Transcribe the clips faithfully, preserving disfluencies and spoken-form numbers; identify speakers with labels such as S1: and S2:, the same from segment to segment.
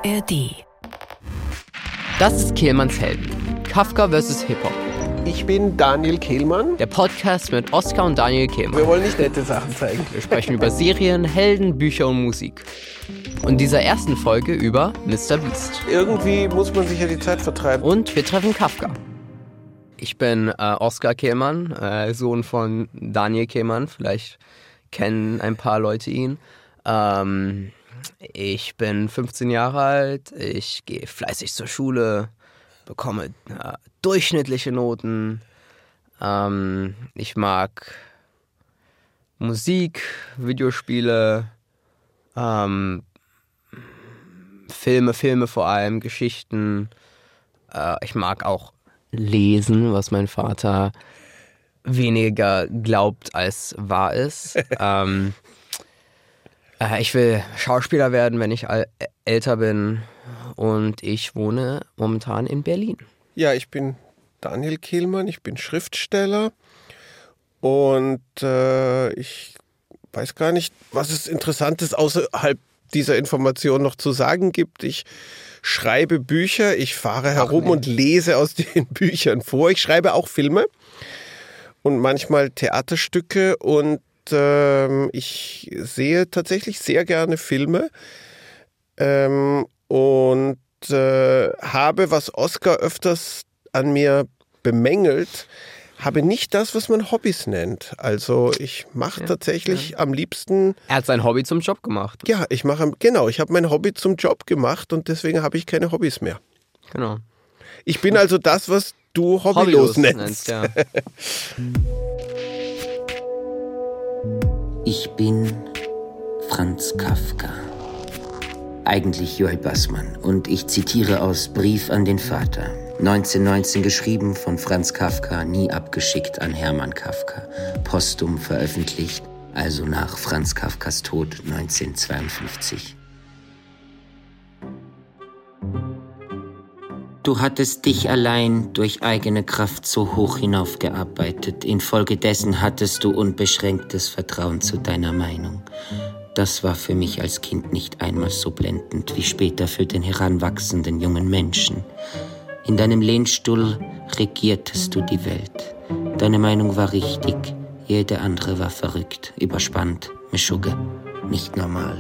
S1: A R D.
S2: Das ist Kehlmanns Helden. Kafka versus Hip-Hop.
S3: Ich bin Daniel Kehlmann.
S2: Der Podcast mit Oskar und Daniel Kehlmann.
S3: Wir wollen nicht nette Sachen zeigen.
S2: Wir sprechen über Serien, Helden, Bücher und Musik. Und in dieser ersten Folge über Mister Beast.
S3: Irgendwie muss man sich ja die Zeit vertreiben.
S2: Und wir treffen Kafka. Ich bin äh, Oskar Kehlmann, äh, Sohn von Daniel Kehlmann. Vielleicht kennen ein paar Leute ihn. Ähm, ich bin fünfzehn Jahre alt. Ich gehe fleißig zur Schule, bekomme äh, durchschnittliche Noten. Ähm, ich mag Musik, Videospiele, ähm, Filme, Filme vor allem, Geschichten. Äh, ich mag auch lesen, was mein Vater weniger glaubt als wahr ist. ähm, äh, ich will Schauspieler werden, wenn ich all- älter bin. Und ich wohne momentan in Berlin.
S3: Ja, ich bin Daniel Kehlmann, ich bin Schriftsteller und äh, ich weiß gar nicht, was es Interessantes außerhalb dieser Information noch zu sagen gibt. Ich schreibe Bücher, ich fahre herum
S2: nee.
S3: und lese aus den Büchern vor. Ich schreibe auch Filme und manchmal Theaterstücke und ähm, ich sehe tatsächlich sehr gerne Filme ähm, und äh, habe, was Oskar öfters an mir bemängelt, habe nicht das, was man Hobbys nennt. Also ich mache ja, tatsächlich ja. am liebsten...
S2: Er hat sein Hobby zum Job gemacht.
S3: Ja, ich mache, genau, ich habe mein Hobby zum Job gemacht und deswegen habe ich keine Hobbys mehr.
S2: Genau.
S3: Ich bin also das, was du hobbylos, hobbylos nennst. nennst ja.
S4: Ich bin Franz Kafka. Eigentlich Joel Bassmann und ich zitiere aus Brief an den Vater. neunzehnhundertneunzehn geschrieben von Franz Kafka, nie abgeschickt an Hermann Kafka. Postum veröffentlicht, also nach Franz Kafkas Tod neunzehnhundertzweiundfünfzig. Du hattest dich allein durch eigene Kraft so hoch hinaufgearbeitet. Infolgedessen hattest du unbeschränktes Vertrauen zu deiner Meinung. Das war für mich als Kind nicht einmal so blendend wie später für den heranwachsenden jungen Menschen. In deinem Lehnstuhl regiertest du die Welt. Deine Meinung war richtig, jede andere war verrückt, überspannt, Mischugge, nicht normal.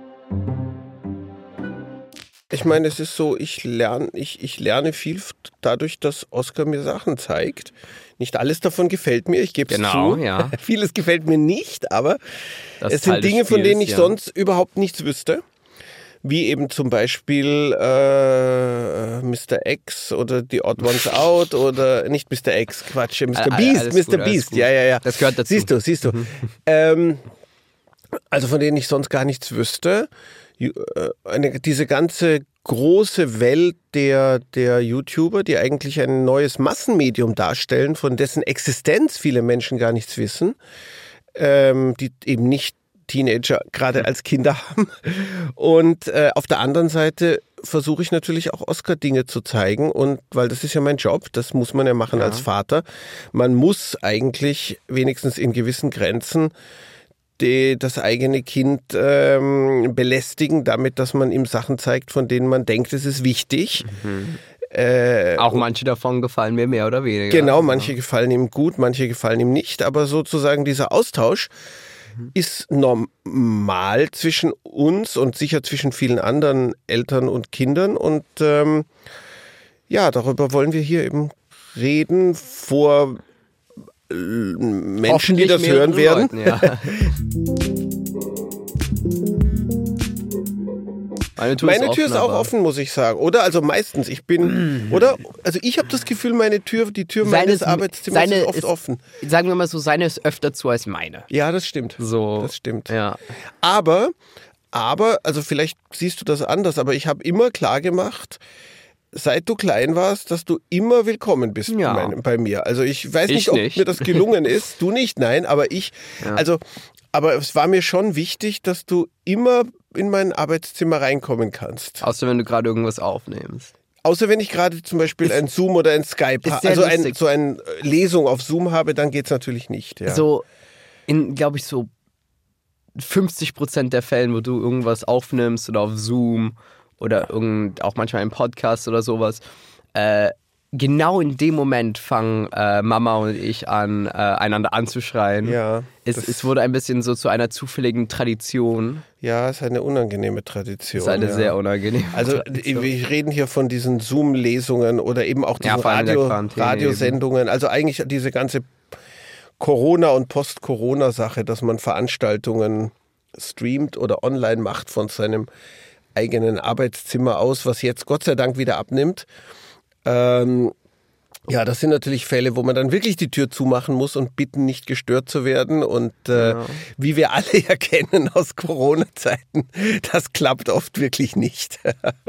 S3: Ich meine, es ist so, ich lerne, ich, ich lerne viel dadurch, dass Oskar mir Sachen zeigt. Nicht alles davon gefällt mir, ich gebe es
S2: genau,
S3: zu.
S2: Ja.
S3: Vieles gefällt mir nicht, aber
S2: das
S3: es sind Dinge, von denen ich
S2: ja.
S3: sonst überhaupt nichts wüsste. Wie eben zum Beispiel äh, Mister X oder The Odd Ones Out oder nicht Mister X, Quatsch, Mister Beast,
S2: alles
S3: Mister
S2: gut,
S3: Beast, ja, ja, ja.
S2: Das gehört dazu.
S3: Siehst du, siehst du. Mhm. Ähm, also von denen ich sonst gar nichts wüsste. Eine, diese ganze große Welt der, der YouTuber, die eigentlich ein neues Massenmedium darstellen, von dessen Existenz viele Menschen gar nichts wissen, ähm, die eben nicht Teenager gerade als Kinder haben. Und äh, auf der anderen Seite versuche ich natürlich auch Oskar Dinge zu zeigen und weil das ist ja mein Job, das muss man ja machen ja. als Vater. Man muss eigentlich wenigstens in gewissen Grenzen die, das eigene Kind ähm, belästigen, damit, dass man ihm Sachen zeigt, von denen man denkt, es ist wichtig.
S2: Mhm.
S3: Äh,
S2: Auch manche davon gefallen mir mehr oder weniger.
S3: Genau, manche gefallen ihm gut, manche gefallen ihm nicht, aber sozusagen dieser Austausch mhm. ist normal zwischen uns und sicher zwischen vielen anderen Eltern und Kindern und ähm, ja, darüber wollen wir hier eben reden vor Menschen, die das hören werden.
S2: Leuten, ja. Meine Tür,
S3: meine
S2: ist,
S3: Tür
S2: offen,
S3: ist auch
S2: aber.
S3: offen, muss ich sagen. Oder? Also meistens. Ich bin, oder? Also ich habe das Gefühl, meine Tür, die Tür
S2: seine
S3: meines
S2: ist,
S3: Arbeitszimmers
S2: seine
S3: ist oft
S2: ist,
S3: offen.
S2: Sagen wir mal so, seine ist öfter zu als meine.
S3: Ja, das stimmt.
S2: So,
S3: das stimmt.
S2: Ja.
S3: Aber, aber, also vielleicht siehst du das anders, aber ich habe immer klar gemacht, seit du klein warst, dass du immer willkommen bist
S2: ja.
S3: bei, bei mir. Also ich weiß
S2: ich
S3: nicht, ob
S2: nicht.
S3: mir das gelungen ist. Du nicht, nein, aber ich.
S2: Ja.
S3: Also, aber es war mir schon wichtig, dass du immer in mein Arbeitszimmer reinkommen kannst.
S2: Außer wenn du gerade irgendwas aufnimmst.
S3: Außer wenn ich gerade zum Beispiel
S2: ist,
S3: ein Zoom oder ein Skype habe, also ein, so eine Lesung auf Zoom habe, dann geht es natürlich nicht. Ja.
S2: So in, glaube ich, so fünfzig Prozent der Fällen, wo du irgendwas aufnimmst oder auf Zoom oder irgend, auch manchmal im Podcast oder sowas, äh, genau in dem Moment fangen äh, Mama und ich an, äh, einander anzuschreien.
S3: Ja,
S2: es, es wurde ein bisschen so zu einer zufälligen Tradition.
S3: Ja, es ist eine unangenehme Tradition.
S2: Es ist eine
S3: ja.
S2: sehr unangenehme
S3: Also
S2: Tradition.
S3: wir reden hier von diesen Zoom-Lesungen oder eben auch diesen
S2: Ja, vor allem in der
S3: Radio,
S2: Quarantäne
S3: Radiosendungen. Also eigentlich diese ganze Corona- und Post-Corona-Sache, dass man Veranstaltungen streamt oder online macht von seinem eigenen Arbeitszimmer aus, was jetzt Gott sei Dank wieder abnimmt. Ähm, ja, das sind natürlich Fälle, wo man dann wirklich die Tür zumachen muss und bitten, nicht gestört zu werden. Und äh,
S2: Genau.
S3: wie wir alle ja kennen aus Corona-Zeiten, das klappt oft wirklich nicht.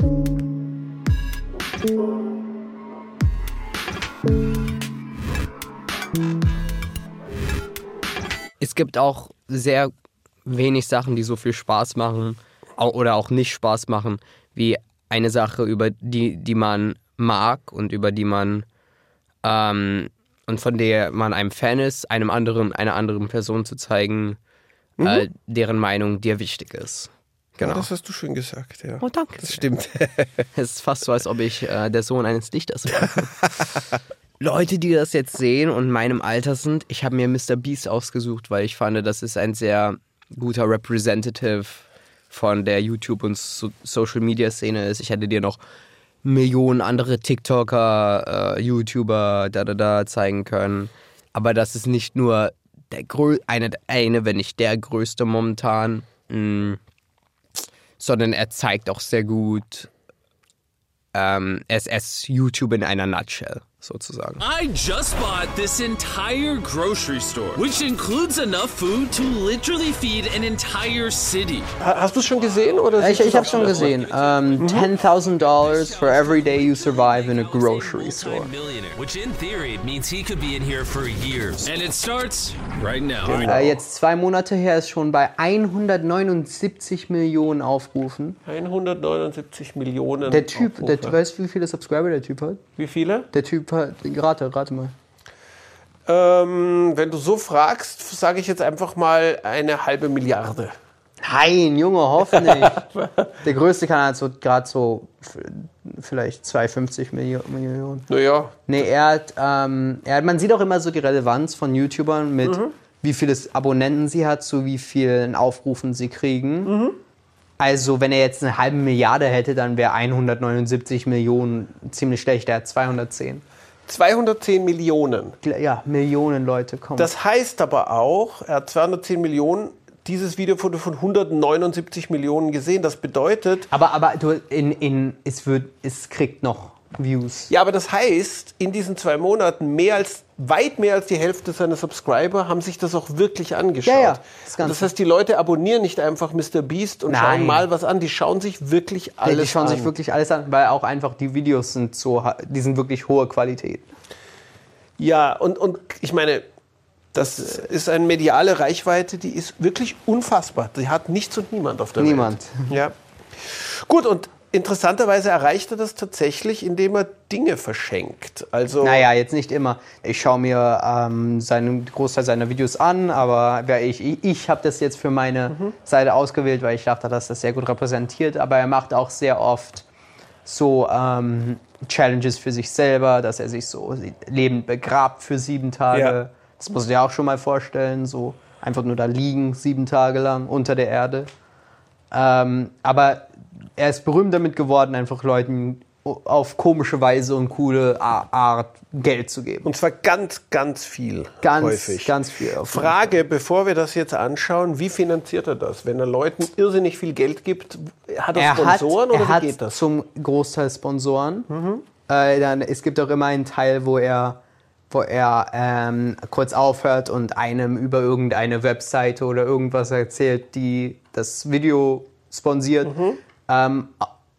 S2: Es gibt auch sehr wenig Sachen, die so viel Spaß machen au- oder auch nicht Spaß machen, wie eine Sache, über die, die man mag und über die man ähm, und von der man einem Fan ist, einem anderen, einer anderen Person zu zeigen,
S3: Mhm.
S2: äh, deren Meinung dir wichtig ist. Genau.
S3: Ja, das hast du schön gesagt, ja.
S2: Oh, danke.
S3: Das stimmt.
S2: Es ist fast so, als ob ich äh, der Sohn eines Dichters wäre. Leute, die das jetzt sehen und in meinem Alter sind, ich habe mir Mister Beast ausgesucht, weil ich fand, das ist ein sehr guter Representative von der YouTube- und so- Social-Media-Szene ist. Ich hätte dir noch Millionen andere TikToker, äh, YouTuber, da, da, da zeigen können. Aber das ist nicht nur der grö- eine, eine, wenn nicht der größte momentan, mh, sondern er zeigt auch sehr gut, ähm, es ist YouTube in einer Nutshell, sozusagen.
S1: I just bought this entire grocery store, which includes enough food to literally feed an entire city.
S3: Hast du es schon gesehen? Oder
S2: Ich, ich habe schon gesehen. Um, ten thousand dollars for every day you survive in a grocery store.
S1: Millionaire, which in theory means he could be in here for years. And it starts right now.
S2: Äh, jetzt zwei Monate her ist schon bei hundertneunundsiebzig Millionen Aufrufen.
S3: hundertneunundsiebzig Millionen.
S2: Der Typ,
S3: Aufrufe.
S2: der, weißt du, wie viele Subscriber der Typ hat?
S3: Wie viele?
S2: Der Typ hat, rate, rate mal.
S3: Ähm, wenn du so fragst, sage ich jetzt einfach mal eine halbe Milliarde.
S2: Nein, Junge, hoffentlich. Der größte Kanal hat so gerade so f- vielleicht zweihundertfünfzig Millio- Millionen.
S3: Naja,
S2: Nee, er hat, ähm, er hat, man sieht auch immer so die Relevanz von YouTubern mit wie viele Abonnenten sie hat, zu wie vielen Aufrufen sie kriegen. Also wenn er jetzt eine halbe Milliarde hätte, dann wäre hundertneunundsiebzig Millionen ziemlich schlecht. Er hat zweihundertzehn.
S3: zweihundertzehn Millionen.
S2: Ja, Millionen Leute kommen.
S3: Das heißt aber auch, er hat zweihundertzehn Millionen, dieses Video wurde von hundertneunundsiebzig Millionen gesehen. Das bedeutet,
S2: aber aber du, in, in, es, wird, es kriegt noch Views.
S3: ja, aber das heißt, in diesen zwei Monaten mehr als, weit mehr als die Hälfte seiner Subscriber haben sich das auch wirklich angeschaut.
S2: Ja, ja, das
S3: das,
S2: Ganze.
S3: das heißt, die Leute abonnieren nicht einfach Mister Beast und
S2: Nein.
S3: schauen mal was an, die schauen sich wirklich alles an.
S2: Die schauen sich wirklich alles an, weil auch einfach die Videos sind so, die sind wirklich hohe Qualität.
S3: Ja, und, und ich meine, das ist eine mediale Reichweite, die ist wirklich unfassbar. Die hat nichts und niemand auf der
S2: Niemand.
S3: Welt. Ja. Gut, und interessanterweise erreicht er das tatsächlich, indem er Dinge verschenkt. Also,
S2: Naja, jetzt nicht immer. Ich schaue mir ähm, seinen Großteil seiner Videos an, aber wer ich, ich, ich habe das jetzt für meine
S3: Mhm.
S2: Seite ausgewählt, weil ich dachte, dass das sehr gut repräsentiert. Aber er macht auch sehr oft so ähm, Challenges für sich selber, dass er sich so lebend begrabt für sieben Tage.
S3: Ja.
S2: Das musst du dir auch schon mal vorstellen, so einfach nur da liegen, sieben Tage lang unter der Erde. Ähm, aber er ist berühmt damit geworden, einfach Leuten auf komische Weise und coole Art Geld zu geben.
S3: und zwar ganz, ganz viel.
S2: Ganz,
S3: häufig.
S2: ganz viel. auf jeden
S3: Frage, bevor wir das jetzt anschauen, wie finanziert er das? Wenn er Leuten irrsinnig viel Geld gibt, hat er,
S2: Er hat,
S3: Sponsoren oder
S2: er
S3: wie
S2: hat
S3: geht das?
S2: zum Großteil Sponsoren. Äh, dann, es gibt auch immer einen Teil, wo er, wo er ähm, kurz aufhört und einem über irgendeine Webseite oder irgendwas erzählt, die das Video sponsiert. Ähm,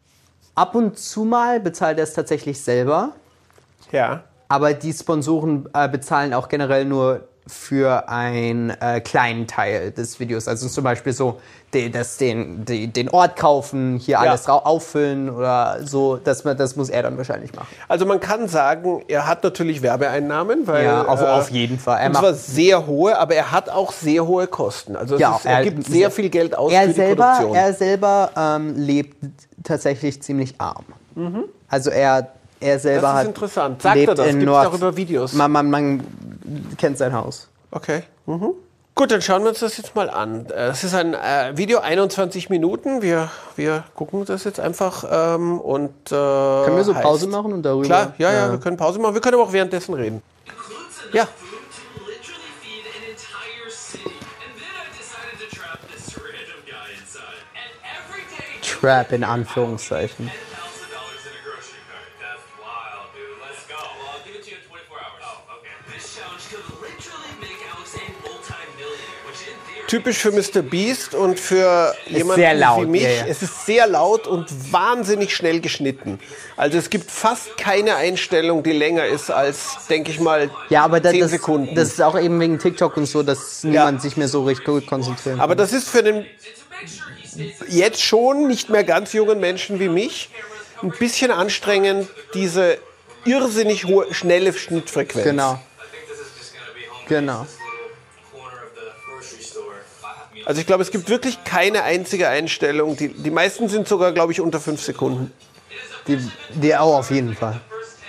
S2: ab und zu mal bezahlt er es tatsächlich selber,
S3: Ja.
S2: aber die Sponsoren äh, bezahlen auch generell nur für einen äh, kleinen Teil des Videos. Also zum Beispiel so, die, das, den, die, den Ort kaufen, hier
S3: Ja.
S2: alles ra- auffüllen oder so. Das, das muss er dann wahrscheinlich machen.
S3: Also man kann sagen, er hat natürlich Werbeeinnahmen, weil
S2: Ja, auf,
S3: äh,
S2: auf jeden Fall. Er
S3: und zwar
S2: macht,
S3: sehr hohe, aber er hat auch sehr hohe Kosten. Also es
S2: Ja,
S3: ist, er,
S2: er-
S3: gibt sehr viel Geld aus
S2: er
S3: für die
S2: selber,
S3: Produktion.
S2: er selber ähm, lebt tatsächlich ziemlich arm. Also er, er selber
S3: Das ist
S2: hat
S3: interessant. Sagt
S2: lebt
S3: er das?
S2: in
S3: Gibt's
S2: Nord-
S3: darüber Videos?
S2: Man, man, man kennt sein Haus.
S3: Okay. Mhm. Gut, dann schauen wir uns das jetzt mal an. Es ist ein äh, Video, einundzwanzig Minuten. Wir, wir gucken das jetzt einfach. Ähm, und, äh,
S2: Können wir so
S3: heißt-
S2: Pause machen und darüber?
S3: Klar, ja, ja, wir können Pause machen. Wir können aber auch währenddessen reden.
S1: Includes enough
S3: Ja.
S1: food to literally feed an entire city. And then I decided to trap this random guy inside. And every day
S2: Trap in Anführungszeichen.
S1: ten thousand dollars in a grocery cart. That's wild, dude. Let's go. Well, I'll give it to you in twenty-four hours. Oh, okay. This challenge could literally make Alex a multi-millionaire, which in theory
S3: Typisch für Mister Beast und für jemanden
S2: sehr laut,
S3: wie mich.
S2: ja, ja.
S3: Es ist sehr laut und wahnsinnig schnell geschnitten. Also es gibt fast keine Einstellung, die länger ist als, denke ich mal,
S2: Ja, aber das,
S3: zehn
S2: das,
S3: Sekunden.
S2: das ist auch eben wegen TikTok und so, dass niemand sich mehr so richtig gut konzentrieren kann.
S3: Aber das ist für den
S1: to make sure he stays
S3: jetzt schon nicht mehr ganz jungen Menschen wie mich ein bisschen anstrengend, diese irrsinnig hohe, schnelle Schnittfrequenz.
S2: Genau,
S1: I think this is just gonna be home.
S2: genau.
S1: This little corner of the grocery store. I mean,
S3: Also ich glaube, es gibt wirklich keine einzige Einstellung. Die, die meisten sind sogar, glaube ich, unter fünf Sekunden.
S2: Die, die auch auf jeden Fall.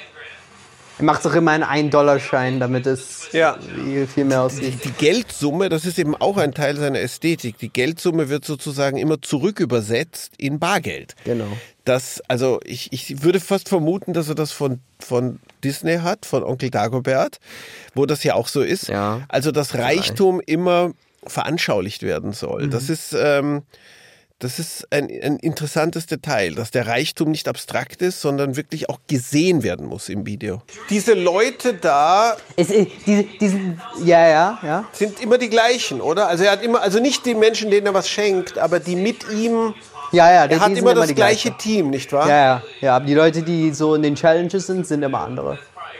S2: Er macht auch immer einen ein-Dollar-Schein, damit es
S3: Ja.
S2: viel, viel mehr aussieht.
S3: Die Geldsumme, das ist eben auch ein Teil seiner Ästhetik. Die Geldsumme wird sozusagen immer zurückübersetzt in Bargeld.
S2: Genau.
S3: Das, also ich, ich würde fast vermuten, dass er das von, von Disney hat, von Onkel Dagobert, wo das ja auch so ist.
S2: Ja.
S3: Also dass Reichtum immer veranschaulicht werden soll. Das ist, ähm, das ist ein, ein interessantes Detail, dass der Reichtum nicht abstrakt ist, sondern wirklich auch gesehen werden muss im Video. Diese Leute da
S2: Es, äh, diese, diesen, ja, ja, ja.
S3: sind immer die gleichen, oder? Also er hat immer, also nicht die Menschen, denen er was schenkt, aber die mit ihm.
S2: Ja, ja, die,
S3: Er hat
S2: die sind
S3: immer das
S2: die
S3: gleiche
S2: gleichen.
S3: Team, nicht wahr?
S2: Ja, ja, ja. Aber die Leute, die so in den Challenges sind, sind immer andere.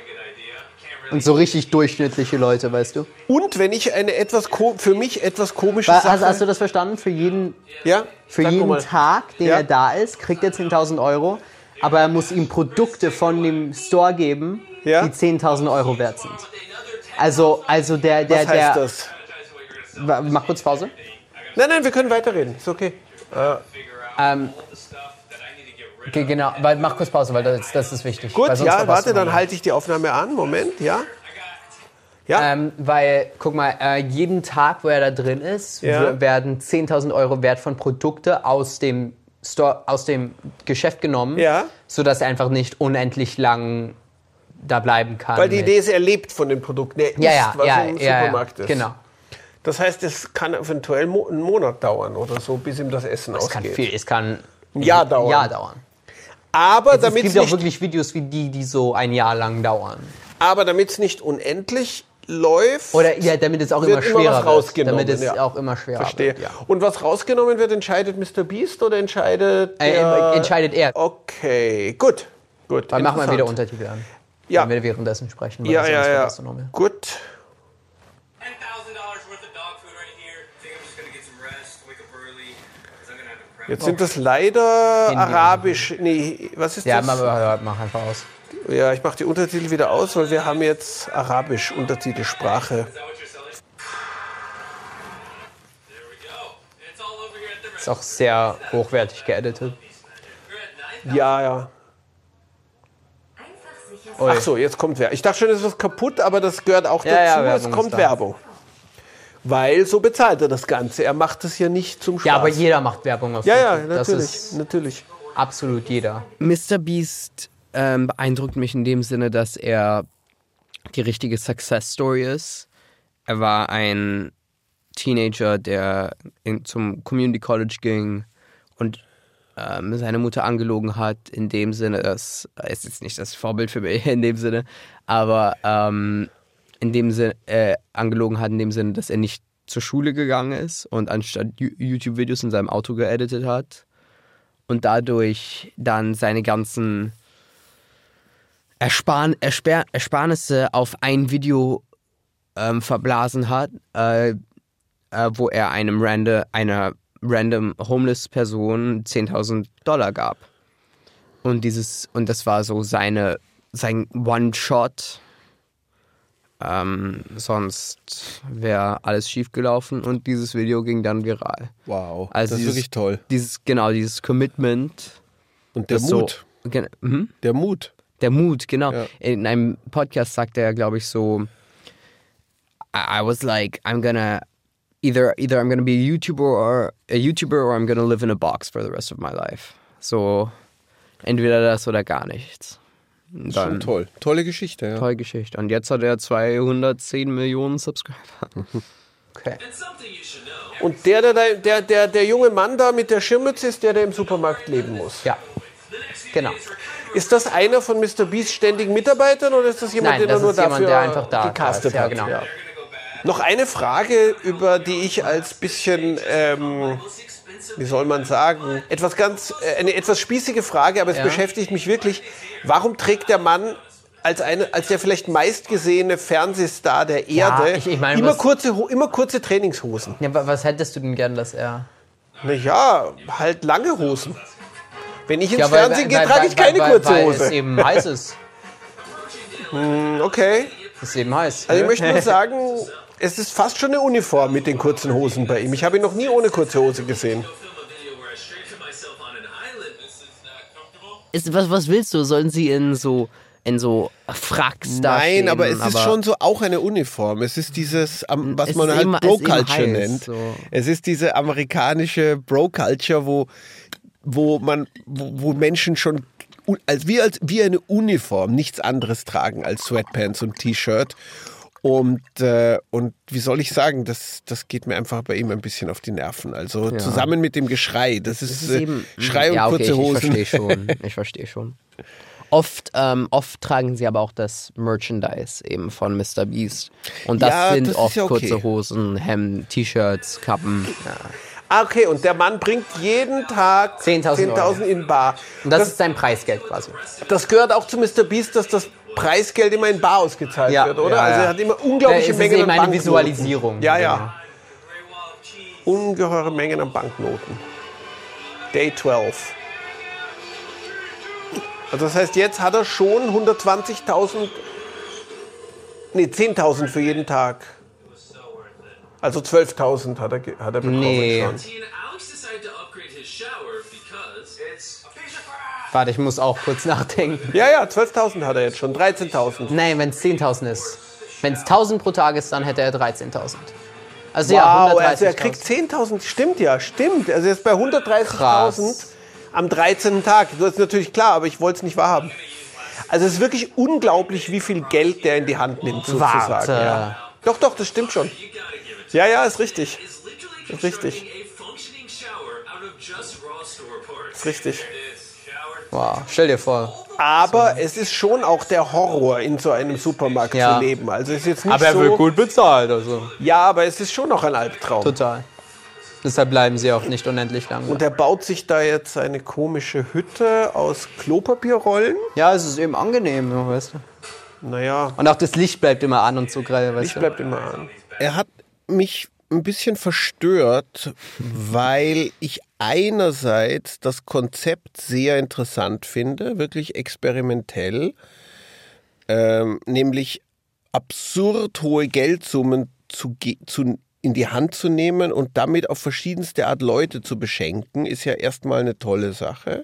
S2: Und so richtig durchschnittliche Leute, weißt du.
S3: Und wenn ich eine etwas ko- für mich etwas komische
S2: Hast,
S3: Sache,
S2: hast du das verstanden? Für jeden,
S3: ja,
S2: für
S3: Sag
S2: jeden
S3: mal.
S2: Tag, den
S3: Ja.
S2: er da ist, kriegt er zehntausend Euro. Aber er muss ihm Produkte von dem Store geben,
S3: Ja.
S2: die zehntausend Euro wert sind. Also, also der, der,
S3: Was heißt
S2: der.
S3: das?
S2: Wa- Mach kurz Pause.
S3: Nein, nein, wir können weiterreden. Ist okay.
S2: Ähm, okay, genau, weil mach kurz Pause, weil das, das ist wichtig.
S3: Gut,
S2: weil sonst
S3: ja,
S2: verpasst
S3: warte,
S2: du
S3: dann
S2: noch.
S3: halte ich die Aufnahme an. Moment, ja. Ja,
S2: Ähm, weil, guck mal, äh, jeden Tag, wo er da drin ist,
S3: Ja.
S2: w- werden zehntausend Euro wert von Produkte aus dem Store, aus dem Geschäft genommen,
S3: Ja.
S2: sodass er einfach nicht unendlich lang da bleiben kann.
S3: weil die
S2: mit-
S3: Idee ist, er lebt von den Produkten. Er
S2: ja,
S3: isst,
S2: ja,
S3: was
S2: ja,
S3: im
S2: ja,
S3: Supermarkt
S2: ja,
S3: ist.
S2: genau.
S3: Das heißt, es kann eventuell mo- einen Monat dauern oder so, bis ihm das Essen
S2: Es kann
S3: ausgeht.
S2: viel, es kann
S3: Ein Jahr dauern.
S2: Jahr dauern.
S3: Aber
S2: Es
S3: damit
S2: gibt
S3: es
S2: auch
S3: nicht,
S2: wirklich Videos wie die, die so ein Jahr lang dauern.
S3: aber damit's nicht unendlich läuft,
S2: Oder ja, damit es auch
S3: Wird
S2: immer
S3: immer
S2: schwerer
S3: was rausgenommen,
S2: wird. Damit es
S3: ja.
S2: auch immer schwerer
S3: verstehe.
S2: wird. Ja.
S3: Und was rausgenommen wird, entscheidet Mister Beast oder entscheidet
S2: Äh,
S3: der...
S2: entscheidet er.
S3: Okay, gut. Gut,
S2: Dann machen wir
S3: interessant.
S2: wieder Untertitel an.
S3: Ja.
S2: Wenn wir währenddessen sprechen. weil
S3: Ja,
S2: sonst
S3: ja, ja.
S2: verpasst du noch mehr.
S3: Gut.
S5: ten thousand dollars worth of dog food right here. I think I'm just gonna get some rest, wake up early, because I'm gonna have to prep.
S3: Jetzt sind das leider
S2: Hindi.
S3: arabisch. Nee, was ist
S2: Ja,
S3: das?
S2: mach, mach einfach aus.
S3: Ja, ich mache die Untertitel wieder aus, weil wir haben jetzt arabisch Untertitelsprache.
S1: It's all over here at the
S2: Ist auch sehr hochwertig geeditet.
S3: Ja, ja.
S2: Ui.
S3: Ach so, jetzt kommt Werbung. Ich dachte schon, es ist was kaputt, aber das gehört auch
S2: Ja,
S3: dazu.
S2: ja,
S3: es
S2: Werbung
S3: kommt
S2: ist da.
S3: Werbung. Weil so bezahlt er das Ganze. Er macht es ja nicht zum Spaß.
S2: Ja, aber jeder macht Werbung auf
S3: Ja, ja,
S2: YouTube. Das
S3: natürlich.
S2: ist
S3: natürlich.
S2: absolut jeder.
S6: Mister Beast ähm, beeindruckt mich in dem Sinne, dass er die richtige Success Story ist. Er war ein Teenager, der in, zum Community College ging und ähm, seine Mutter angelogen hat, in dem Sinne, dass es ist nicht das Vorbild für mich in dem Sinne, aber ähm, in dem Sinne äh, angelogen hat in dem Sinne, dass er nicht zur Schule gegangen ist und anstatt Ju- YouTube-Videos in seinem Auto geeditet hat und dadurch dann seine ganzen Ersparn, Ersper, Ersparnisse auf ein Video äh, ähm, verblasen hat, äh, äh, wo er einem rande, einer random homeless Person zehntausend Dollar gab. Und dieses, und das war so seine, sein One-Shot. Ähm, sonst wäre alles schief gelaufen und dieses Video ging dann viral.
S3: Wow,
S6: also
S3: das
S6: dieses,
S3: ist wirklich toll.
S6: Dieses, genau, dieses Commitment.
S3: Und der Mut.
S6: So, gen- hm?
S3: Der Mut.
S6: Der Mut, genau.
S3: Ja.
S6: In einem Podcast sagte er, glaube ich, so, I, I was like, I'm gonna, either, either I'm gonna be a YouTuber or a YouTuber or I'm gonna live in a box for the rest of my life. So, entweder das oder gar nichts.
S3: Das ist schon toll. Tolle Geschichte, ja.
S6: Tolle Geschichte. Und jetzt hat er zweihundertzehn Millionen Subscriber. Okay.
S1: And something you should know.
S3: Und der, der, der, der, der junge Mann da mit der Schirmmütze ist der, der im Supermarkt leben muss.
S6: Ja, genau.
S3: Ist das einer von Mister Beasts ständigen Mitarbeitern oder ist das jemand,
S6: Nein,
S3: den
S6: das
S3: er nur
S6: ist jemand,
S3: dafür
S6: der einfach da
S3: gecastet
S6: ist. Ja,
S3: hat?
S6: genau.
S3: Ja. Noch eine Frage, über die ich als bisschen, ähm, wie soll man sagen, etwas ganz, äh, eine etwas spießige Frage, aber es
S6: Ja.
S3: beschäftigt mich wirklich. Warum trägt der Mann als, eine, als der vielleicht meistgesehene Fernsehstar der
S6: Ja,
S3: Erde
S6: ich- ich meine,
S3: immer,
S6: was-
S3: kurze, Ho- immer kurze Trainingshosen?
S6: Ja, wa- was hättest du denn gern, dass er...
S3: Naja, halt lange Hosen. Wenn ich ins
S6: Ja, weil-
S3: Fernsehen gehe,
S6: weil-
S3: trage
S6: weil-
S3: ich keine
S6: weil,
S3: kurze
S6: weil
S3: Hose.
S6: es eben heiß ist.
S3: Okay.
S6: Es ist eben heiß.
S3: Also ich möchte nur sagen, es ist fast schon eine Uniform mit den kurzen Hosen bei ihm. Ich habe ihn noch nie ohne kurze Hose gesehen.
S1: Film a video where I straight to myself on an island. This is not comfortable.
S6: Ist, was, was willst du? Sollen sie in so, in so Fracks da
S3: Nein,
S6: stehen?
S3: aber es ist schon so auch eine Uniform. Es ist dieses, am- was
S6: Es
S3: man
S6: ist
S3: halt
S6: eben- es ist eben
S3: Bro-Culture
S6: heiß,
S3: nennt.
S6: so.
S3: Es ist diese amerikanische Bro-Culture, wo, wo man, wo, wo Menschen schon u- als, wie, als, wie eine Uniform nichts anderes tragen als Sweatpants und T-Shirt. Und, äh, und wie soll ich sagen, das, das geht mir einfach bei ihm ein bisschen auf die Nerven. Also zusammen mit dem Geschrei. Das ist,
S6: Es ist
S3: äh,
S6: eben,
S3: Schrei und
S6: ja, okay,
S3: kurze Hosen.
S6: Ich, ich verstehe schon. Ich verstehe schon. Oft, ähm, oft tragen sie aber auch das Merchandise eben von Mister Beast. Und das
S3: Ja,
S6: sind
S3: das ist
S6: oft
S3: ja okay.
S6: kurze Hosen, Hemden, T-Shirts, Kappen. Ja.
S3: Ah, okay, und der Mann bringt jeden Tag
S6: zehntausend
S3: zehntausend in Bar.
S6: Und das,
S3: Das,
S6: ist sein Preisgeld quasi.
S3: das gehört auch zu Mister Beast, dass das Preisgeld immer in Bar ausgezahlt
S6: Ja,
S3: wird, oder?
S6: ja,
S3: Also
S6: ja.
S3: er hat immer unglaubliche
S6: Ja, es ist
S3: Mengen
S6: eben
S3: an
S6: eine
S3: Banknoten.
S6: Visualisierung.
S3: Ja,
S6: Genau.
S3: ja. Ungeheure Mengen an Banknoten. Day zwölf. Also das heißt, jetzt hat er schon hundertzwanzigtausend, nee, zehntausend für jeden Tag. Also zwölftausend hat er, ge- hat er bekommen
S6: Nee.
S3: schon.
S1: Teen Alex decided to upgrade his shower because it's a piece of crap.
S6: Warte, ich muss auch kurz nachdenken.
S3: Ja, ja, zwölftausend hat er jetzt schon, dreizehntausend.
S6: Nein, wenn es zehntausend ist. Wenn es tausend pro Tag ist, dann hätte er dreizehntausend. Also ja,
S3: Wow, also er
S6: hundertdreißigtausend.
S3: kriegt zehntausend, stimmt ja, stimmt. Also er ist bei hundertdreißigtausend am dreizehnten Tag. Das ist natürlich klar, aber ich wollte es nicht wahrhaben. Also es ist wirklich unglaublich, wie viel Geld der in die Hand nimmt, sozusagen.
S6: Warte.
S3: Ja. Doch, doch, das stimmt schon. Ja, ja, ist richtig.
S1: Is literally
S3: Ist richtig.
S1: constructing a functioning shower out of just raw store parts.
S3: Ist richtig.
S1: This shower
S6: Wow, stell dir vor.
S3: Aber es ist schon auch der Horror, in so einem Supermarkt
S6: Ja.
S3: zu leben. Also es ist jetzt nicht
S6: Aber er
S3: so.
S6: wird gut bezahlt, also.
S3: Ja, aber es ist schon noch ein Albtraum.
S6: Total. Deshalb bleiben sie auch nicht unendlich lang.
S3: Und er baut sich da jetzt eine komische Hütte aus Klopapierrollen.
S6: Ja, es ist eben angenehm, weißt du.
S3: Naja,
S6: Und auch das Licht bleibt immer an und so grell, weißt
S3: Licht
S6: du.
S3: bleibt immer an. Er hat mich ein bisschen verstört, weil ich einerseits das Konzept sehr interessant finde, wirklich experimentell, ähm, nämlich absurd hohe Geldsummen zu, ge- zu, in die Hand zu nehmen und damit auf verschiedenste Art Leute zu beschenken, ist ja erstmal eine tolle Sache.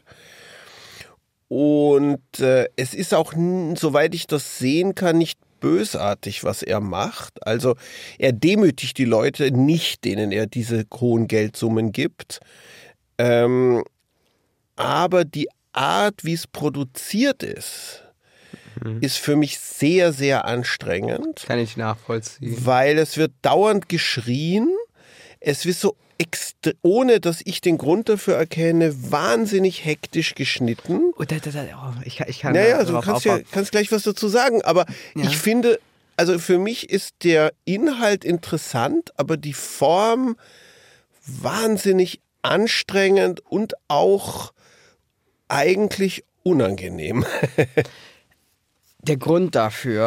S3: Und äh, es ist auch, n- soweit ich das sehen kann, nicht bösartig, was er macht. Also er demütigt die Leute nicht, denen er diese hohen Geldsummen gibt. Ähm, aber die Art, wie es produziert ist, mhm. ist für mich sehr, sehr anstrengend.
S6: Kann ich nachvollziehen.
S3: Weil es wird dauernd geschrien. Es wird so, extre- ohne dass ich den Grund dafür erkenne, wahnsinnig hektisch geschnitten.
S6: Oh, da, da, da, oh, ich, kann- ich kann
S3: Naja, also du
S6: darauf
S3: kannst, ja,
S6: aufbauen.
S3: kannst gleich was dazu sagen, aber
S6: Ja.
S3: ich finde, also für mich ist der Inhalt interessant, aber die Form wahnsinnig anstrengend und auch eigentlich unangenehm.
S6: Der Grund dafür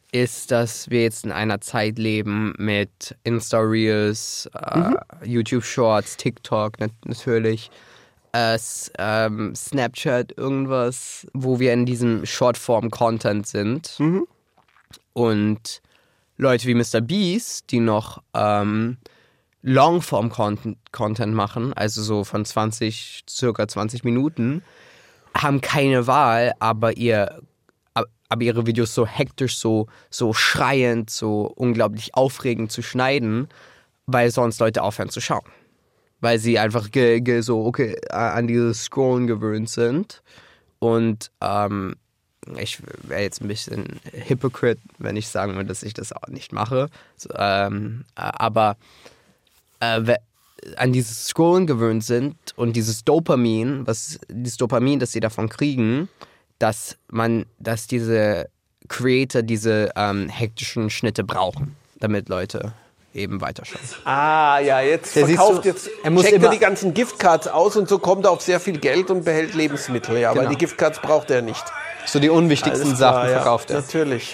S6: ist, dass wir jetzt in einer Zeit leben mit Insta-Reels, äh, mhm. YouTube-Shorts, TikTok nat- natürlich, äh, ähm, Snapchat, irgendwas, wo wir in diesem Shortform-Content sind. Mhm. Und Leute wie Mister Beast, die noch ähm, Longform-Content machen, also so von zwanzig, circa zwanzig Minuten, haben keine Wahl, aber ihr aber ihre Videos so hektisch, so, so schreiend, so unglaublich aufregend zu schneiden, weil sonst Leute aufhören zu schauen. Weil sie einfach ge, ge, so okay, an dieses Scrollen gewöhnt sind. Und ähm, ich wäre jetzt ein bisschen hypocrite, wenn ich sagen würde, dass ich das auch nicht mache. So, ähm, aber äh, an dieses Scrollen gewöhnt sind und dieses Dopamin, was dieses Dopamin, das sie davon kriegen, dass man, dass diese Creator diese ähm, hektischen Schnitte brauchen, damit Leute eben weiterschauen.
S3: Ah, ja, jetzt
S6: Der
S3: verkauft,
S6: du,
S3: jetzt
S6: er muss
S3: checkt
S6: immer
S3: er die ganzen Giftcards aus und so kommt er auf sehr viel Geld und behält Lebensmittel, ja,
S6: Genau.
S3: weil die Giftcards braucht er nicht.
S6: so die unwichtigsten
S3: Alles klar,
S6: Sachen
S3: ja,
S6: verkauft er.
S3: Natürlich.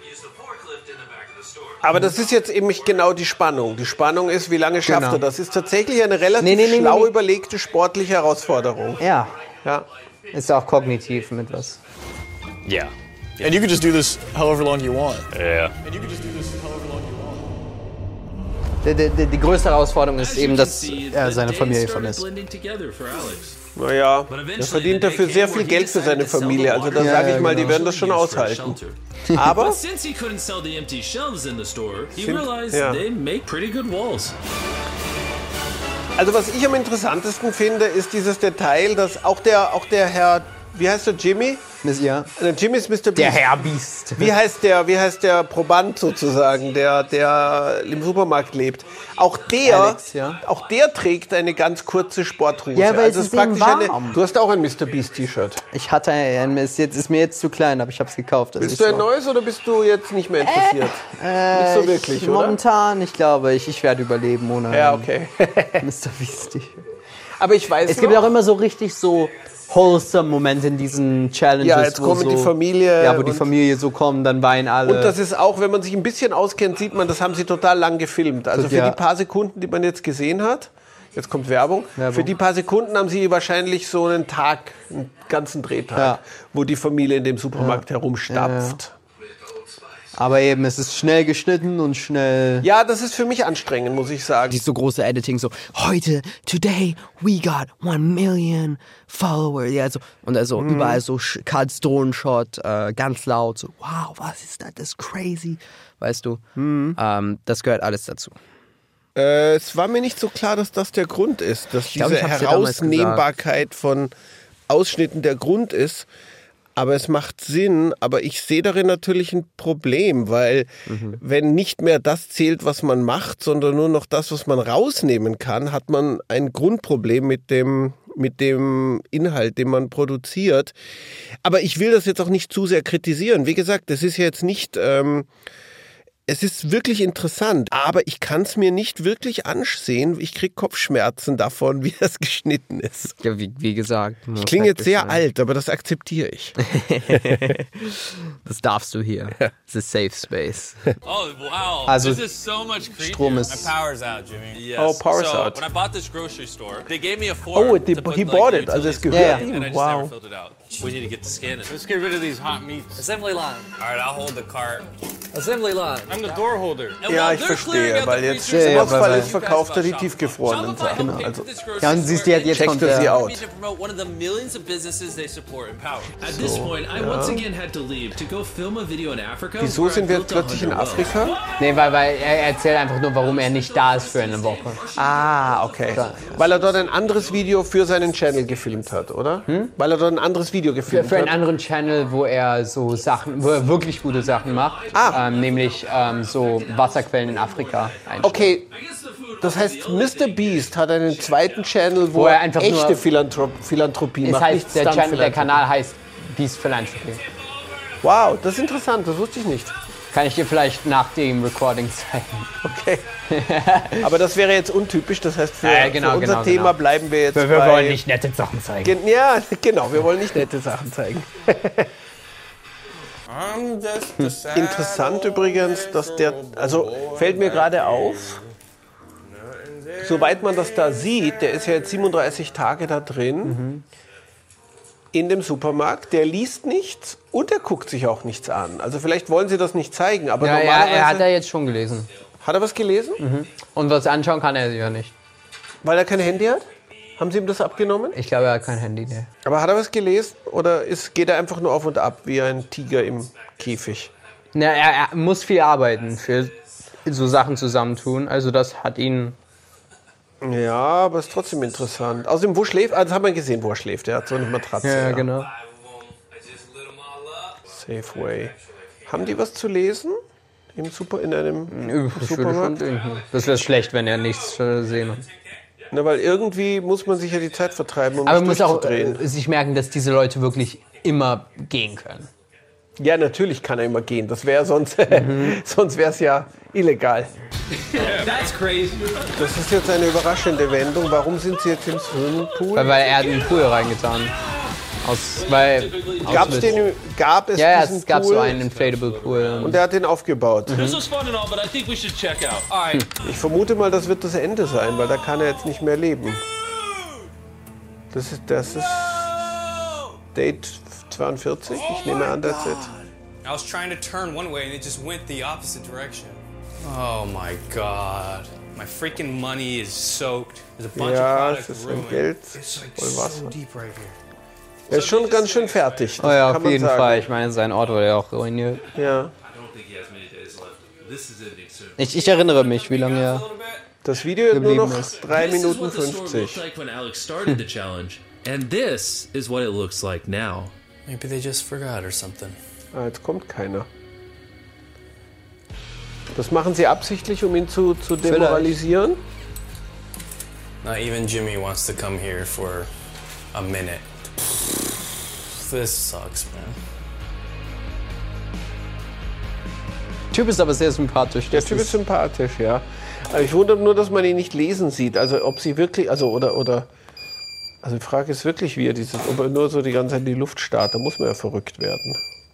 S3: Aber das ist jetzt eben nicht genau die Spannung. Die Spannung ist, wie lange schafft
S6: Genau.
S3: er? Das ist tatsächlich eine relativ
S6: Nee, nee, nee,
S3: schlau
S6: nee, nee.
S3: überlegte sportliche Herausforderung.
S6: Ja,
S3: Ja.
S6: ist auch kognitiv mit was.
S7: Yeah. And you can just do this however long you want.
S1: Yeah.
S7: And you can just do this however long you want.
S6: Die, die, die, die größte Herausforderung ist eben, dass er seine Familie vermisst.
S3: Naja, er verdient dafür sehr viel Geld für seine Familie. Also da
S6: Ja,
S3: sage ich
S6: ja,
S3: mal, die
S6: genau.
S3: werden das schon aushalten. Aber
S1: Since he couldn't sell the empty shelves in the store, he
S3: Sind-
S1: realized
S3: ja.
S1: they make pretty good walls.
S3: also was ich am interessantesten finde, ist dieses Detail, dass auch der, auch der Herr, wie heißt der, Jimmy?
S6: Ja.
S3: Äh, Jimmy ist Mister
S6: Der
S3: Beast.
S6: Herr Beast.
S3: Wie heißt der, wie heißt der Proband sozusagen, der, der im Supermarkt lebt? Auch der,
S6: Alex, ja.
S3: auch der trägt eine ganz kurze Sporthose.
S6: Ja, weil
S3: also
S6: es
S3: ist
S6: ist eben
S3: praktisch
S6: warm.
S3: eine. Du hast auch ein Mister Beast T-Shirt.
S6: Ich hatte ein, ist, jetzt, ist mir jetzt zu klein, aber ich habe es gekauft.
S3: Bist du ein neues oder bist du jetzt nicht mehr interessiert?
S6: Äh,
S3: nicht so wirklich,
S6: ich,
S3: oder?
S6: Momentan, ich glaube, ich, ich werde überleben ohne
S3: Ja,
S6: ein
S3: okay.
S6: Mister Beast.
S3: Aber ich weiß
S6: Es gibt
S3: noch,
S6: auch immer so richtig so wholesome Momente in diesen Challenges.
S3: Ja, jetzt
S6: wo
S3: kommen
S6: so,
S3: die Familie
S6: Ja, wo die
S3: und-
S6: Familie so kommen, dann weinen alle.
S3: und das ist auch, wenn man sich ein bisschen auskennt, sieht man, das haben sie total lang gefilmt. Also für
S6: Ja.
S3: die paar Sekunden, die man jetzt gesehen hat, jetzt kommt Werbung,
S6: Werbung.
S3: für die paar Sekunden haben sie wahrscheinlich so einen Tag, einen ganzen Drehtag,
S6: Ja.
S3: wo die Familie in dem Supermarkt herumstapft.
S6: Aber eben, es ist schnell geschnitten und schnell...
S3: Ja, das ist für mich anstrengend, muss ich sagen.
S6: Die so große Editing, so, heute, today, we got one million followers. Ja, so, und also
S3: Mhm.
S6: überall so Cuts, Drohnenshot, äh, ganz laut, so, wow, was ist das, das ist crazy. Weißt du,
S3: Mhm.
S6: ähm, das gehört alles dazu.
S3: Äh, es war mir nicht so klar, dass das der Grund ist, dass
S6: glaub,
S3: diese
S6: ich hab's dir damals
S3: Herausnehmbarkeit von Ausschnitten der Grund ist. Aber es macht Sinn, aber ich sehe darin natürlich ein Problem, weil
S6: Mhm.
S3: wenn nicht mehr das zählt, was man macht, sondern nur noch das, was man rausnehmen kann, hat man ein Grundproblem mit dem, mit dem Inhalt, den man produziert. Aber ich will das jetzt auch nicht zu sehr kritisieren. Wie gesagt, das ist ja jetzt nicht... Ähm, Es ist wirklich interessant, aber ich kann es mir nicht wirklich ansehen. Ich kriege Kopfschmerzen davon, wie das geschnitten ist.
S6: Ja, wie, wie gesagt.
S3: Ich klinge jetzt sehr alt, aber das akzeptiere ich.
S6: Das darfst du hier. Das ist Safe Space.
S1: Oh, wow.
S6: Also,
S1: this is so much creepier.
S6: Strom ist...
S7: Power's out, Jimmy.
S1: Yes.
S3: Oh, power's
S1: so,
S3: out.
S1: when I bought this grocery store, they gave me a form
S3: Oh, the,
S1: to put,
S3: he
S1: like,
S3: bought it. Also es
S1: utilities
S3: gehört
S6: Ja, ja.
S1: and I
S3: ihm.
S1: just never
S3: Wow.
S1: filled it out. We need to get to scanning.
S7: Let's get rid of these hot meats.
S5: Assembly line.
S1: All right, I'll hold the cart.
S5: Assembly line.
S7: I'm the door holder.
S1: And
S3: Ja,
S1: while
S3: ich
S1: they're clearing
S3: verstehe,
S1: out
S3: weil
S1: the
S3: jetzt
S1: freezers,
S6: Ja,
S3: im
S6: ja,
S3: Notfall
S6: weil-
S3: ist verkauft er die tiefgefrorenen Sachen. Also
S6: Ja, und siehst du, jetzt
S3: checkst
S6: kommt
S3: du sie
S6: der...
S3: out.
S1: to promote one of the millions of businesses they support and power. At this point, I once again had to leave to go film a video in Africa.
S3: Wieso
S1: where I
S3: sind wir jetzt
S1: built a
S3: plötzlich in
S1: hundred wells.
S3: Afrika?
S6: Nee, weil, weil er erzählt einfach nur, warum er nicht da ist für eine Woche.
S3: Ah, okay. Weil er dort ein anderes Video für seinen Channel gefilmt hat, oder? Weil er dort ein anderes Video
S6: Für,
S3: gefilmt
S6: für einen
S3: hat.
S6: anderen Channel, wo er so Sachen, wo er wirklich gute Sachen macht.
S3: Ah.
S6: Ähm, nämlich ähm, so Wasserquellen in Afrika. einstellt.
S3: Okay, das heißt, Mister Beast hat einen zweiten Channel, wo,
S6: Wo er
S3: er
S6: einfach
S3: echte
S6: nur-
S3: Philanthrop Philanthropie
S6: Es
S3: macht.
S6: heißt,
S3: nicht
S6: der, Channel, der
S3: Stunt-Philanthropie.
S6: Kanal heißt Beast Philanthropy.
S3: Wow, das ist interessant, das wusste ich nicht.
S6: Kann ich dir vielleicht nach dem Recording zeigen.
S3: Okay. Aber das wäre jetzt untypisch, das heißt, für,
S6: Ja, genau,
S3: für unser
S6: genau,
S3: Thema
S6: genau.
S3: bleiben wir jetzt
S6: Wir, wir
S3: bei...
S6: wollen nicht nette Sachen zeigen.
S3: Gen- Ja, genau, wir wollen nicht nette Sachen zeigen. Interessant übrigens, dass der, also fällt mir gerade auf, soweit man das da sieht, der ist ja jetzt siebenunddreißig Tage da drin, mhm. in dem Supermarkt, der liest nichts und der guckt sich auch nichts an. Also vielleicht wollen sie das nicht zeigen, aber
S6: ja,
S3: normalerweise...
S6: Ja, er hat ja jetzt schon gelesen.
S3: Hat er was gelesen?
S6: Mhm. Und was anschauen kann er ja nicht.
S3: Weil er kein Handy hat? Haben Sie ihm das abgenommen?
S6: Ich glaube, er hat kein Handy, ne.
S3: Aber hat er was gelesen oder ist, geht er einfach nur auf und ab wie ein Tiger im Käfig?
S6: Na, er, er muss viel arbeiten, für so Sachen zusammentun. Also das hat ihn...
S3: Ja, aber ist trotzdem interessant. Außerdem, wo schläft? Also haben wir gesehen, wo er schläft. Er hat so eine Matratze.
S6: Ja,
S3: ja.
S6: genau.
S3: Safeway. Haben die was zu lesen? Im Super, in einem
S6: ich
S3: Supermarkt?
S6: Würde schon, das wäre schlecht, wenn er nichts zu sehen hat.
S3: Na, weil irgendwie muss man sich ja die Zeit vertreiben, um
S6: Aber man muss auch
S3: durchzudrehen.
S6: äh, sich merken, dass diese Leute wirklich immer gehen können.
S3: Ja, natürlich kann er immer gehen. Das wäre sonst, mhm. sonst wäre es ja illegal.
S1: That's crazy.
S3: Das ist jetzt eine überraschende Wendung. Warum sind Sie jetzt im Swimmingpool?
S6: Weil, weil er hat einen Pool reingetan. Aus, weil,
S3: Gab's den, gab es
S6: ja, ja,
S3: diesen
S6: es gab
S3: Pool?
S6: so einen Inflatable Pool.
S3: Und er hat den aufgebaut.
S1: This was fun and all, but I think we should check out. All right.
S3: Ich vermute mal, das wird das Ende sein, weil da kann er jetzt nicht mehr leben. Das ist, das ist Date zweiundvierzig. Ich nehme an, that's it.
S5: I was trying to turn one way and it just went the opposite direction. Oh my god. My freaking money is soaked. There's a bunch
S3: Ja,
S5: of
S3: es
S5: product
S3: ist ein
S5: ruined.
S3: Geld
S5: It's like
S3: voll
S5: so
S3: Wasser.
S5: deep right here.
S3: Er ist schon ganz schön fertig.
S6: Oh ja,
S3: kann
S6: auf
S3: man
S6: jeden
S3: sagen.
S6: Fall. Ich meine, sein Ort wurde ja auch ruiniert.
S3: Ja.
S1: I don't think he has many days left. This is ending soon.
S6: Ich, ich erinnere mich, wie lange er...
S3: Das Video hat nur noch
S6: Geblieben ist.
S3: drei
S1: This is
S3: Minuten
S1: what the store
S3: fünfzig.
S1: looked like when Alex started the challenge, and this is what it looks like now.
S5: Maybe they just forgot or something.
S3: Ah, jetzt kommt keiner. Das machen sie absichtlich, um ihn zu, zu demoralisieren?
S5: Not even Jimmy wants to come here for a minute. This sucks, man.
S6: Typ ist aber sehr sympathisch.
S3: Der
S6: Das
S3: Typ ist sympathisch, ja. Aber ich wundere nur, dass man ihn nicht lesen sieht. Also ob sie wirklich, also oder oder. Also die Frage ist wirklich, wie er dieses, ob er nur so die ganze Zeit in die Luft starrt. Da muss man ja verrückt werden.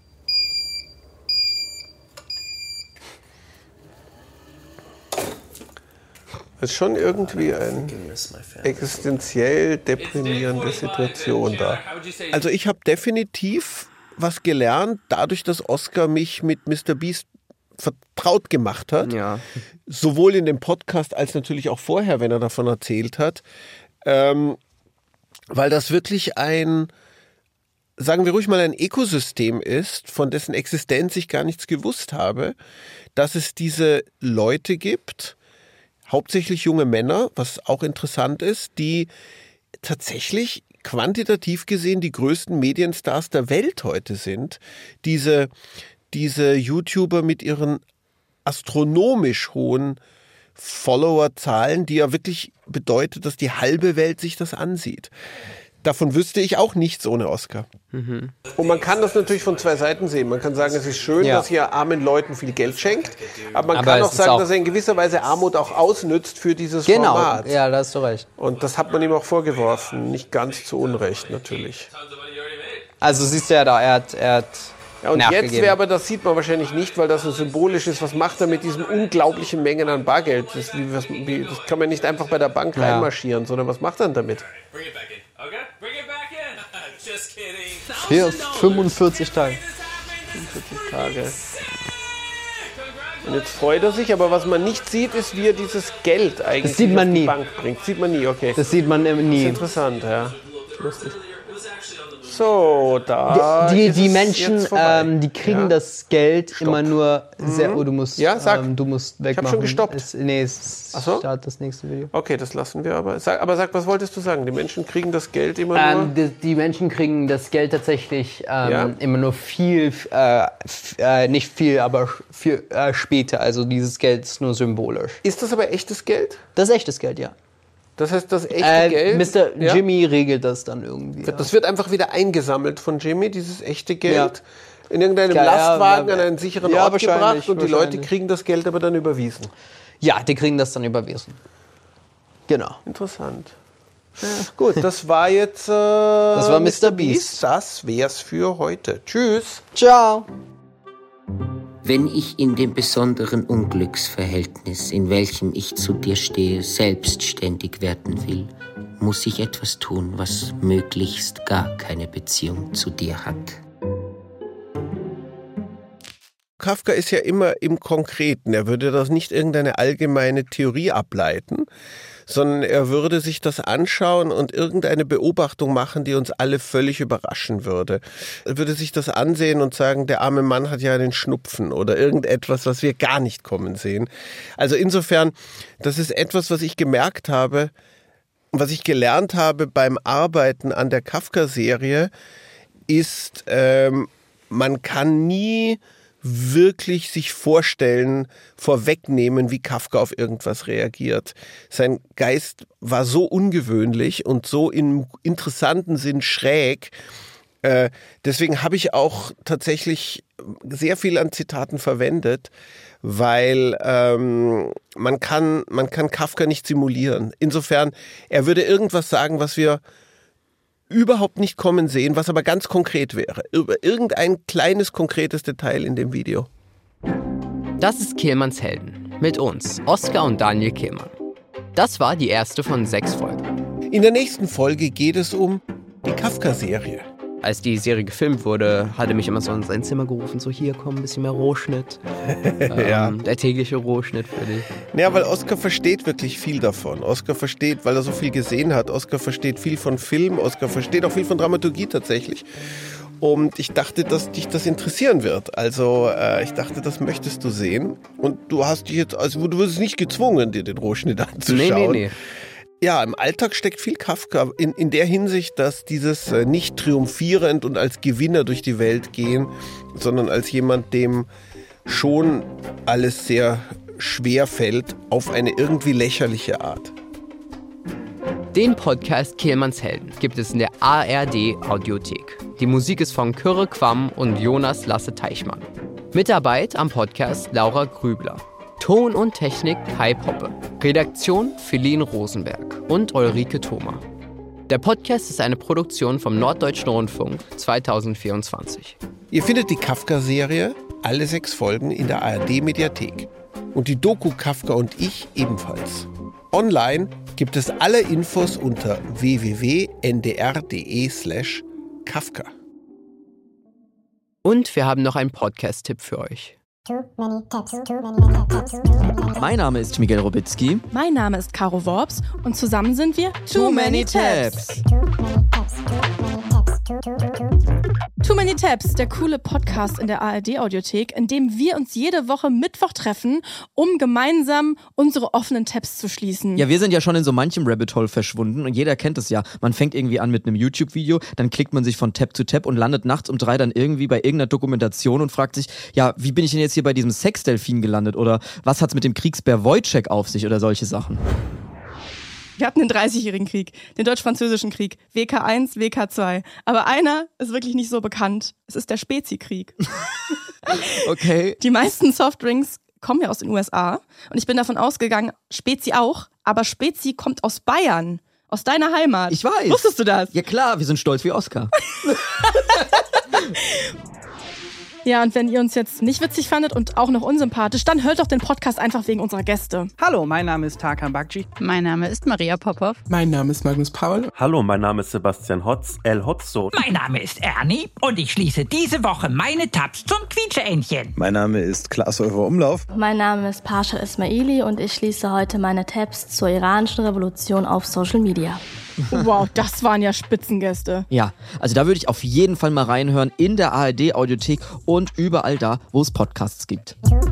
S3: Das ist schon irgendwie eine existenziell deprimierende Situation da. Also ich habe definitiv was gelernt, dadurch, dass Oscar mich mit Mister Beast vertraut gemacht hat.
S6: Ja.
S3: Sowohl in dem Podcast als natürlich auch vorher, wenn er davon erzählt hat. Ähm, weil das wirklich ein, sagen wir ruhig mal, ein Ökosystem ist, von dessen Existenz ich gar nichts gewusst habe, dass es diese Leute gibt, hauptsächlich junge Männer, was auch interessant ist, die tatsächlich quantitativ gesehen die größten Medienstars der Welt heute sind. Diese, diese YouTuber mit ihren astronomisch hohen Followerzahlen, die ja wirklich bedeutet, dass die halbe Welt sich das ansieht. Davon wüsste ich auch nichts ohne Oscar. Mhm. Und man kann das natürlich von zwei Seiten sehen. Man kann sagen, es ist schön,
S6: Ja.
S3: dass ihr armen Leuten viel Geld schenkt. Aber man
S6: Aber
S3: kann
S6: es
S3: auch
S6: ist
S3: sagen,
S6: auch-
S3: dass er in gewisser Weise Armut auch ausnützt für dieses
S6: Genau,
S3: Format.
S6: ja, da hast du recht.
S3: Und das hat man ihm auch vorgeworfen. Nicht ganz zu Unrecht, natürlich.
S1: Tons of money you already made.
S6: Also siehst du ja da, er hat, er hat
S3: Ja, und
S6: nachgegeben.
S3: jetzt wäre aber, das sieht man wahrscheinlich nicht, weil das so symbolisch ist. Was macht er mit diesen unglaublichen Mengen an Bargeld? Das, wie, was, wie, das kann man nicht einfach bei der Bank
S6: Ja.
S3: reinmarschieren, sondern was macht er denn damit?
S1: Bring it back in. Okay? Bring it back in. Just kidding.
S6: Hier fünfundvierzig Tage.
S3: Tage. Und jetzt freut er sich, aber was man nicht sieht, ist, wie er dieses Geld eigentlich
S6: Das sieht man
S3: auf die
S6: nie.
S3: Bank bringt. Sieht man nie, okay.
S6: Das sieht man
S3: ist
S6: nie.
S3: interessant, ja. Lustig. So, da
S6: Die,
S3: ist
S6: die
S3: es
S6: Menschen,
S3: jetzt vorbei.
S6: ähm, die kriegen
S3: Ja.
S6: das Geld immer nur sehr. Oh, du musst,
S3: Ja, sag.
S6: ähm, du musst wegmachen.
S3: schon gestoppt.
S6: Es, nee, es
S3: Ach so?
S6: startet das nächste Video.
S3: Okay, das lassen wir aber. Sag, aber sag, was wolltest du sagen? Die Menschen kriegen das Geld immer nur...
S6: Ähm, die, die Menschen kriegen das Geld tatsächlich ähm,
S3: Ja.
S6: immer nur viel, äh, f- äh, nicht viel, aber viel äh, später. Also dieses Geld ist nur symbolisch.
S3: Ist das aber echtes Geld?
S6: Das ist echtes Geld, ja.
S3: Das heißt, das echte
S6: Äh,
S3: Geld...
S6: Mister
S3: Ja?
S6: Jimmy regelt das dann irgendwie. Ja.
S3: Das wird einfach wieder eingesammelt von Jimmy, dieses echte Geld.
S6: Ja.
S3: In irgendeinem
S6: Ja, ja,
S3: Lastwagen
S6: ja,
S3: an einen sicheren
S6: ja,
S3: Ort gebracht
S6: wahrscheinlich,
S3: und die Leute
S6: wahrscheinlich.
S3: kriegen das Geld aber dann überwiesen.
S6: ja, die kriegen das dann überwiesen. Genau.
S3: Interessant. Ja, gut, das war jetzt äh, das
S6: war Mister Beast.
S3: Das wär's für heute. Tschüss.
S6: Ciao.
S4: Wenn ich in dem besonderen Unglücksverhältnis, in welchem ich zu dir stehe, selbstständig werden will, muss ich etwas tun, was möglichst gar keine Beziehung zu dir hat.
S3: Kafka ist ja immer im Konkreten. Er würde das nicht irgendeine allgemeine Theorie ableiten, sondern er würde sich das anschauen und irgendeine Beobachtung machen, die uns alle völlig überraschen würde. Er würde sich das ansehen und sagen, der arme Mann hat ja einen Schnupfen oder irgendetwas, was wir gar nicht kommen sehen. Also insofern, das ist etwas, was ich gemerkt habe, was ich gelernt habe beim Arbeiten an der Kafka-Serie, ist, ähm, man kann nie wirklich sich vorstellen, vorwegnehmen, wie Kafka auf irgendwas reagiert. Sein Geist war so ungewöhnlich und so im interessanten Sinn schräg. Äh, deswegen habe ich auch tatsächlich sehr viel an Zitaten verwendet, weil ähm, man kann, man kann Kafka nicht simulieren. Insofern, er würde irgendwas sagen, was wir überhaupt nicht kommen sehen, was aber ganz konkret wäre. Über irgendein kleines, konkretes Detail in dem Video.
S6: Das ist Kehlmanns Helden. Mit uns, Oskar und Daniel Kehlmann. Das war die erste von sechs Folgen.
S3: In der nächsten Folge geht es um die Kafka-Serie.
S6: Als die Serie gefilmt wurde, hat er mich immer so in sein Zimmer gerufen, so hier, komm, ein bisschen mehr Rohschnitt.
S3: Ja.
S6: ähm, der tägliche Rohschnitt für dich.
S3: Ja, weil Oskar versteht wirklich viel davon. Oskar versteht, weil er so viel gesehen hat. Oskar versteht viel von Film. Oskar versteht auch viel von Dramaturgie tatsächlich. Und ich dachte, dass dich das interessieren wird. Also äh, ich dachte, das möchtest du sehen. Und du hast dich jetzt, also du wirst nicht gezwungen, dir den Rohschnitt anzuschauen.
S6: Nee, nee, nee.
S3: Ja, im Alltag steckt viel Kafka in, in der Hinsicht, dass dieses äh, nicht triumphierend und als Gewinner durch die Welt gehen, sondern als jemand, dem schon alles sehr schwer fällt, auf eine irgendwie lächerliche Art.
S6: Den Podcast Kehlmanns Helden gibt es in der A R D-Audiothek. Die Musik ist von Kyrre Quam und Jonas Lasse-Teichmann. Mitarbeit am Podcast Laura Grübler. Ton und Technik Kai Poppe. Redaktion Feline Rosenberg und Ulrike Thoma. Der Podcast ist eine Produktion vom Norddeutschen Rundfunk zwanzig vierundzwanzig.
S3: Ihr findet die Kafka-Serie, alle sechs Folgen, in der A R D-Mediathek. Und die Doku Kafka und ich ebenfalls. Online gibt es alle Infos unter w w w punkt n d r punkt d e slash Kafka.
S6: Und wir haben noch einen Podcast-Tipp für euch.
S8: Mein Name ist Miguel Robitzky.
S9: Mein Name ist Caro Worps und zusammen sind wir
S8: Too Many Tabs.
S9: Too Many Tabs, der coole Podcast in der A R D-Audiothek, in dem wir uns jede Woche Mittwoch treffen, um gemeinsam unsere offenen Tabs zu schließen.
S8: Ja, wir sind ja schon in so manchem Rabbit Hole verschwunden und jeder kennt es ja. Man fängt irgendwie an mit einem YouTube-Video, dann klickt man sich von Tab zu Tab und landet nachts um drei dann irgendwie bei irgendeiner Dokumentation und fragt sich, ja, wie bin ich denn jetzt hier bei diesem Sexdelfin gelandet oder was hat's mit dem Kriegsbär Wojciech auf sich oder solche Sachen.
S9: Wir hatten den dreißigjährigen Krieg, den Deutsch-Französischen Krieg, W K eins, W K zwei. Aber einer ist wirklich nicht so bekannt. Es ist der Spezi-Krieg.
S8: Okay.
S9: Die meisten Softdrinks kommen ja aus den U S A. Und ich bin davon ausgegangen, Spezi auch. Aber Spezi kommt aus Bayern, aus deiner Heimat.
S8: Ich weiß.
S9: Wusstest du das?
S8: Ja klar, wir sind stolz wie Oskar.
S9: Ja, und wenn ihr uns jetzt nicht witzig fandet und auch noch unsympathisch, dann hört doch den Podcast einfach wegen unserer Gäste.
S10: Hallo, mein Name ist Tarkan Bakci.
S11: Mein Name ist Maria Popov.
S12: Mein Name ist Magnus Paul.
S13: Hallo, mein Name ist Sebastian Hotz, El Hotzo.
S14: Mein Name ist Ernie und ich schließe diese Woche meine Tabs zum Quietscheentchen.
S15: Mein Name ist Klaas Häufer Umlauf.
S16: Mein Name ist Pasha Ismaili und ich schließe heute meine Tabs zur iranischen Revolution auf Social Media.
S9: Wow, das waren ja Spitzengäste.
S8: Ja, also da würde ich auf jeden Fall mal reinhören in der A R D-Audiothek und überall da, wo es Podcasts gibt.